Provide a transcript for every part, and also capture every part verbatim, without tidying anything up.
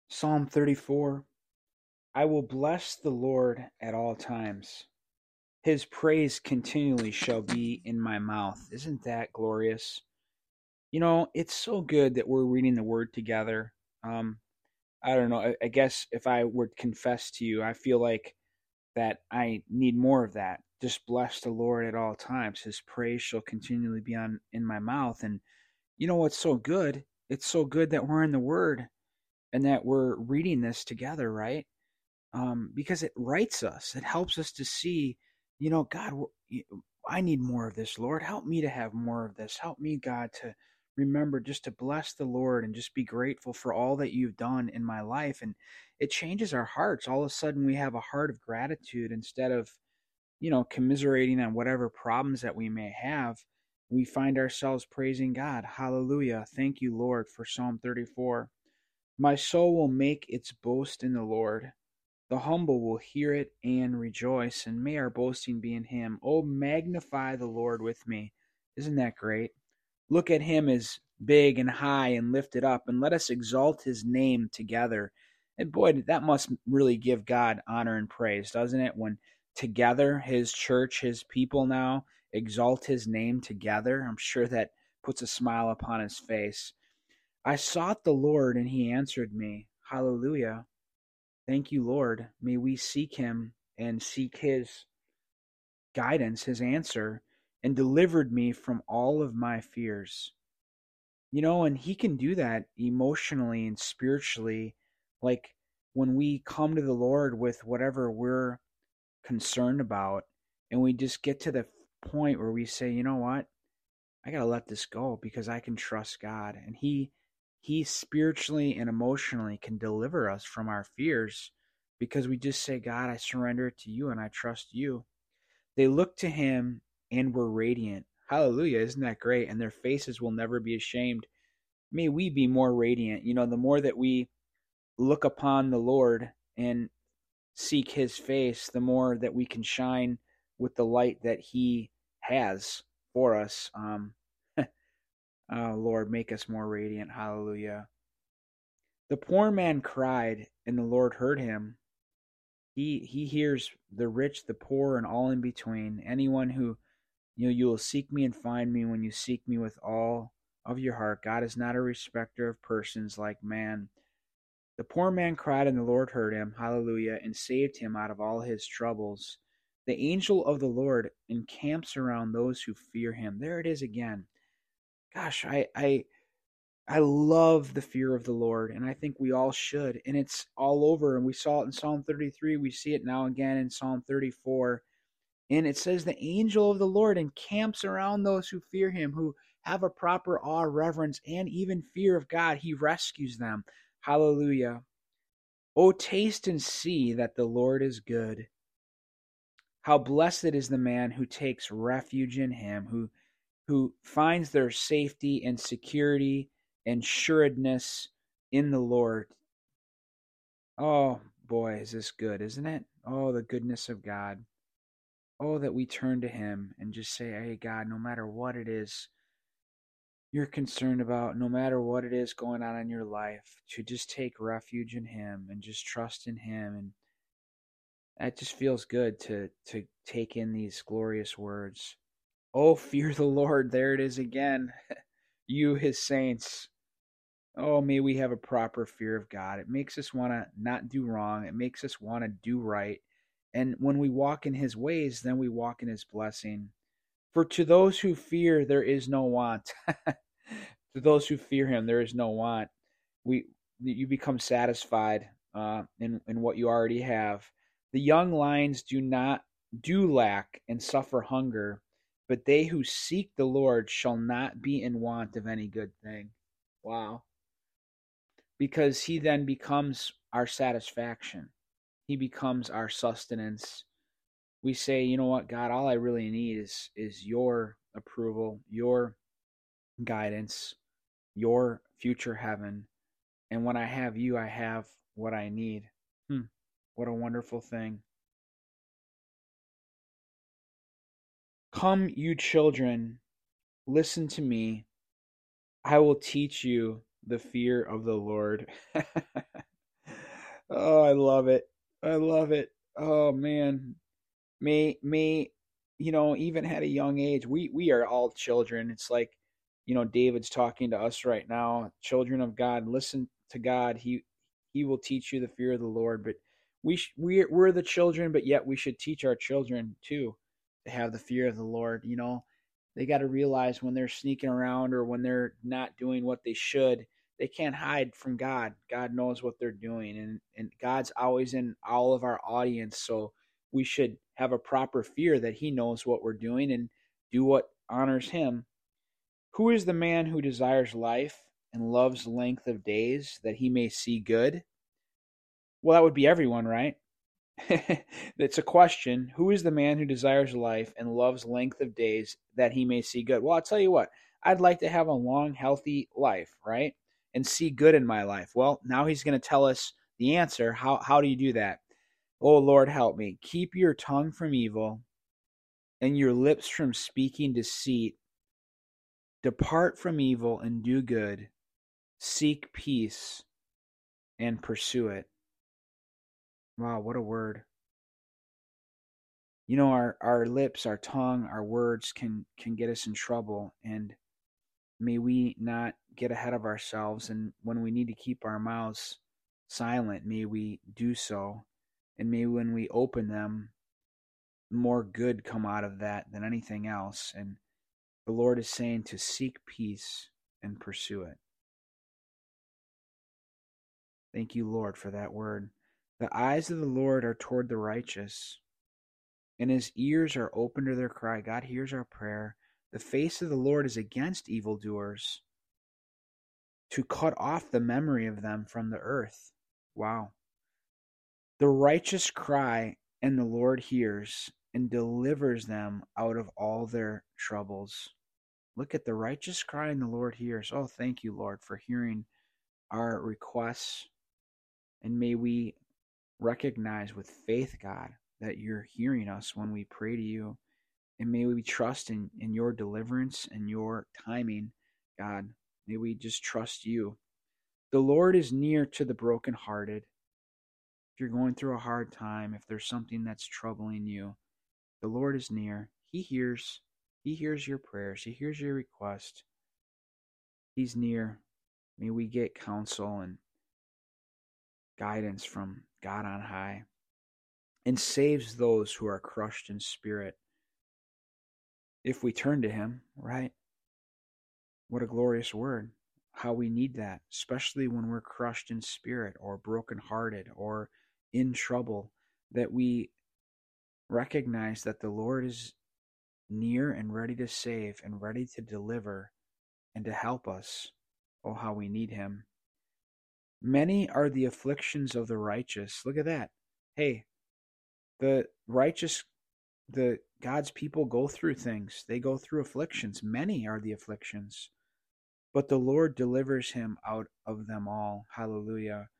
Psalm thirty-four. I will bless the Lord at all times. His praise continually shall be in my mouth. Isn't that glorious? You know, it's so good that we're reading the word together. Um, I don't know. I, I guess if I were to confess to you, I feel like that I need more of that. Just bless the Lord at all times. His praise shall continually be on in my mouth. And you know what's so good? It's so good that we're in the word and that we're reading this together, right? Um, because it writes us. It helps us to see, you know, God, I need more of this, Lord. Help me to have more of this. Help me, God, to remember just to bless the Lord and just be grateful for all that you've done in my life. And it changes our hearts. All of a sudden, we have a heart of gratitude instead of, you know, commiserating on whatever problems that we may have. We find ourselves praising God. Hallelujah. Thank you, Lord, for Psalm thirty-four. My soul will make its boast in the Lord. The humble will hear it and rejoice, and may our boasting be in him. Oh, magnify the Lord with me. Isn't that great? Look at him as big and high and lifted up, and let us exalt his name together. And boy, that must really give God honor and praise, doesn't it? When together, his church, his people now exalt his name together, I'm sure that puts a smile upon his face. I sought the Lord, and he answered me. Hallelujah. Thank you, Lord. May we seek him and seek his guidance, his answer, and delivered me from all of my fears. You know, and he can do that emotionally and spiritually. Like when we come to the Lord with whatever we're concerned about, and we just get to the point where we say, you know what? I got to let this go because I can trust God. And he he spiritually and emotionally can deliver us from our fears because we just say, God, I surrender it to you and I trust you. They looked to him and were radiant. Hallelujah. Isn't that great? And their faces will never be ashamed. May we be more radiant. You know, the more that we look upon the Lord and seek his face, the more that we can shine with the light that he has for us. Um, oh, Lord, make us more radiant. Hallelujah. The poor man cried, and the Lord heard him. He he hears the rich, the poor, and all in between. Anyone who, you know, you will seek me and find me when you seek me with all of your heart. God is not a respecter of persons like man. The poor man cried, and the Lord heard him. Hallelujah, and saved him out of all his troubles. The angel of the Lord encamps around those who fear him. There it is again. Gosh, I I I love the fear of the Lord, and I think we all should. And it's all over. And we saw it in Psalm thirty-three. We see it now again in Psalm thirty-four. And it says, the angel of the Lord encamps around those who fear him, who have a proper awe, reverence, and even fear of God. He rescues them. Hallelujah. Oh, taste and see that the Lord is good. How blessed is the man who takes refuge in him, who who finds their safety and security and sureness in the Lord. Oh, boy, is this good, isn't it? Oh, the goodness of God. Oh, that we turn to him and just say, hey, God, no matter what it is you're concerned about, no matter what it is going on in your life, to just take refuge in him and just trust in him. And that just feels good to, to take in these glorious words. Oh, fear the Lord. There it is again. You, his saints. Oh, may we have a proper fear of God. It makes us want to not do wrong. It makes us want to do right. And when we walk in his ways, then we walk in his blessing. For to those who fear, there is no want. To those who fear him, there is no want. We, you become satisfied uh, in in what you already have. The young lions do not do lack and suffer hunger, but they who seek the Lord shall not be in want of any good thing. Wow. Because he then becomes our satisfaction. He becomes our sustenance. We say, you know what, God, all I really need is is your approval, your guidance, your future heaven. And when I have you, I have what I need. Hmm. What a wonderful thing. Come, you children, listen to me. I will teach you the fear of the Lord. Oh, I love it. I love it. Oh man. May may you know, even at a young age, we we are all children. It's like, you know, David's talking to us right now, children of God, listen to God. He he will teach you the fear of the Lord, but we sh- we're we're the children, but yet we should teach our children too to have the fear of the Lord, you know. They got to realize when they're sneaking around or when they're not doing what they should, they can't hide from God. God knows what they're doing, and and God's always in all of our audience, so we should have a proper fear that he knows what we're doing and do what honors him. Who is the man who desires life and loves length of days that he may see good? Well, that would be everyone, right? It's a question. Who is the man who desires life and loves length of days that he may see good? Well, I'll tell you what, I'd like to have a long, healthy life, right? And see good in my life. Well, now he's going to tell us the answer. How, how do you do that? Oh, Lord, help me. Keep your tongue from evil and your lips from speaking deceit. Depart from evil and do good. Seek peace and pursue it. Wow, what a word. You know, our, our lips, our tongue, our words can, can get us in trouble. And may we not get ahead of ourselves. And when we need to keep our mouths silent, may we do so. And may when we open them, more good come out of that than anything else. And the Lord is saying to seek peace and pursue it. Thank you, Lord, for that word. The eyes of the Lord are toward the righteous, and his ears are open to their cry. God hears our prayer. The face of the Lord is against evildoers, to cut off the memory of them from the earth. Wow. The righteous cry, and the Lord hears and delivers them out of all their troubles. Look at the righteous cry, and the Lord hears. Oh, thank you, Lord, for hearing our requests. And may we recognize with faith, God, that you're hearing us when we pray to you. And may we trust in, in your deliverance and your timing, God. May we just trust you. The Lord is near to the brokenhearted. If you're going through a hard time, if there's something that's troubling you, the Lord is near. He hears. He hears your prayers. He hears your request. He's near. May we get counsel and guidance from God on high, and saves those who are crushed in spirit. If we turn to him, right? What a glorious word. How we need that, especially when we're crushed in spirit or brokenhearted or in trouble, that we recognize that the Lord is near and ready to save and ready to deliver and to help us. Oh, how we need him. Many are the afflictions of the righteous. Look at that. Hey, the righteous, the God's people go through things. They go through afflictions. Many are the afflictions, but the Lord delivers him out of them all. Hallelujah.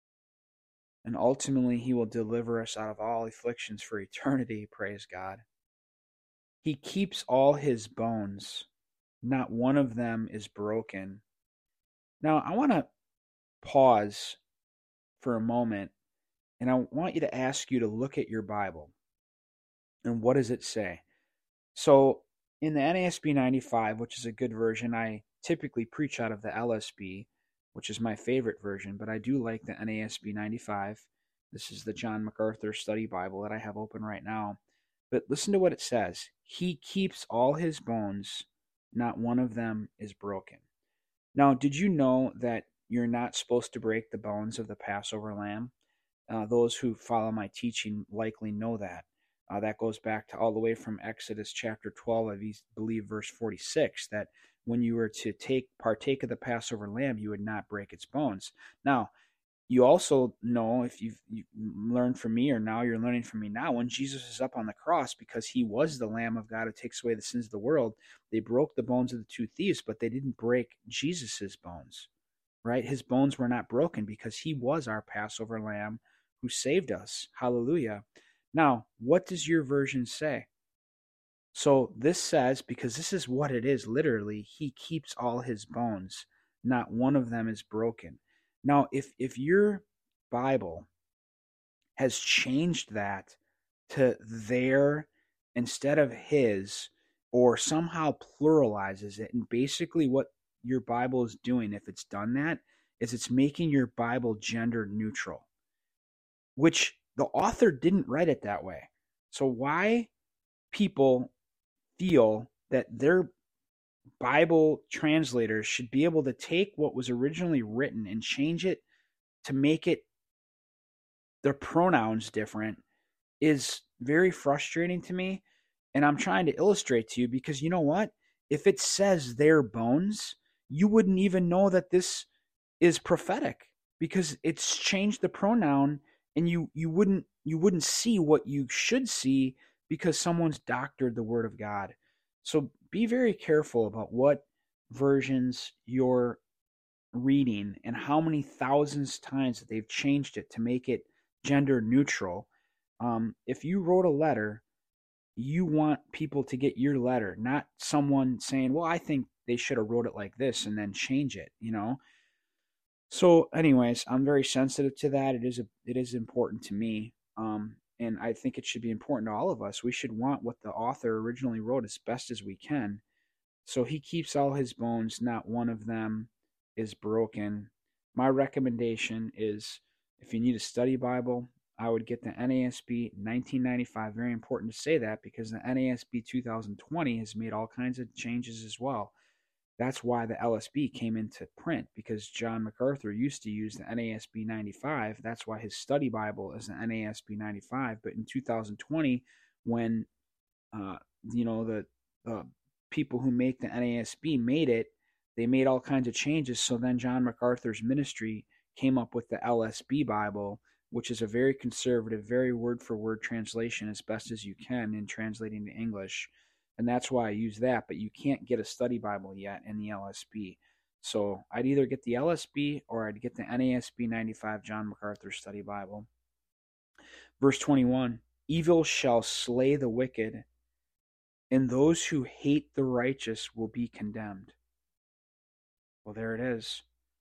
And ultimately, he will deliver us out of all afflictions for eternity. Praise God. He keeps all his bones. Not one of them is broken. Now, I want to pause for a moment, and I want you to ask you to look at your Bible. And what does it say? So, in the N A S B ninety-five, which is a good version, I typically preach out of the L S B, which is my favorite version, but I do like the N A S B ninety-five. This is the John MacArthur Study Bible that I have open right now. But listen to what it says. He keeps all his bones, not one of them is broken. Now, did you know that you're not supposed to break the bones of the Passover lamb? Uh, those who follow my teaching likely know that. Uh, that goes back to all the way from Exodus chapter twelve, I believe verse forty-six, that when you were to take partake of the Passover lamb, you would not break its bones. Now, you also know, if you've, you've learned from me, or now you're learning from me now, when Jesus is up on the cross, because he was the Lamb of God who takes away the sins of the world, they broke the bones of the two thieves, but they didn't break Jesus's bones, right? His bones were not broken because he was our Passover lamb who saved us. Hallelujah. Now, what does your version say? So this says, because this is what it is, literally, he keeps all his bones. Not one of them is broken. Now, if if your Bible has changed that to their instead of his, or somehow pluralizes it. And basically what your Bible is doing, if it's done that, is it's making your Bible gender neutral, which the author didn't write it that way. So why people feel that their Bible translators should be able to take what was originally written and change it to make it the pronouns different is very frustrating to me. And I'm trying to illustrate to you because you know what? If it says their bones, you wouldn't even know that this is prophetic because it's changed the pronoun, and you you wouldn't you wouldn't see what you should see because someone's doctored the word of God. So be very careful about what versions you're reading and how many thousands times that they've changed it to make it gender neutral. Um, if you wrote a letter, you want people to get your letter, not someone saying, well, I think they should have wrote it like this and then change it, you know? So anyways, I'm very sensitive to that. It is a, it is important to me. Um, and I think it should be important to all of us. We should want what the author originally wrote as best as we can. So he keeps all his bones, not one of them is broken. My recommendation is if you need a study Bible, I would get the N A S B nineteen ninety-five. Very important to say that because the N A S B two thousand twenty has made all kinds of changes as well. That's why the L S B came into print, because John MacArthur used to use the N A S B ninety-five. That's why his study Bible is the N A S B ninety-five. But in two thousand twenty, when uh, you know the uh, people who make the N A S B made it, they made all kinds of changes. So then John MacArthur's ministry came up with the L S B Bible, which is a very conservative, very word-for-word translation as best as you can in translating to English. And that's why I use that, but you can't get a study Bible yet in the L S B. So I'd either get the L S B or I'd get the N A S B ninety-five John MacArthur Study Bible. Verse twenty-one, evil shall slay the wicked, and those who hate the righteous will be condemned. Well, there it is.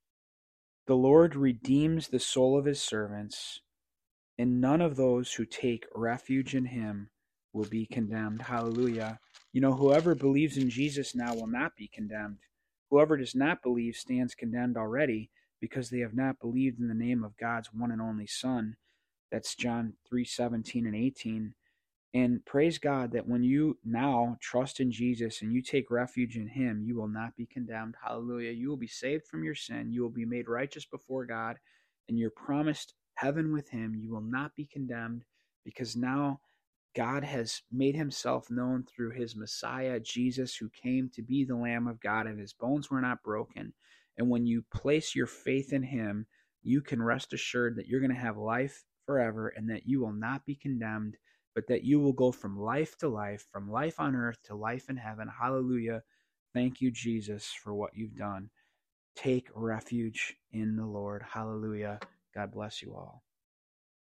The Lord redeems the soul of his servants, and none of those who take refuge in him will be condemned. Hallelujah. You know, whoever believes in Jesus now will not be condemned. Whoever does not believe stands condemned already, because they have not believed in the name of God's one and only Son. That's John three seventeen and eighteen. And praise God that when you now trust in Jesus and you take refuge in him, you will not be condemned. Hallelujah. You will be saved from your sin. You will be made righteous before God, and you're promised heaven with him. You will not be condemned, because now God has made himself known through his Messiah, Jesus, who came to be the Lamb of God, and his bones were not broken. And when you place your faith in him, you can rest assured that you're going to have life forever, and that you will not be condemned, but that you will go from life to life, from life on earth to life in heaven. Hallelujah. Thank you, Jesus, for what you've done. Take refuge in the Lord. Hallelujah. God bless you all.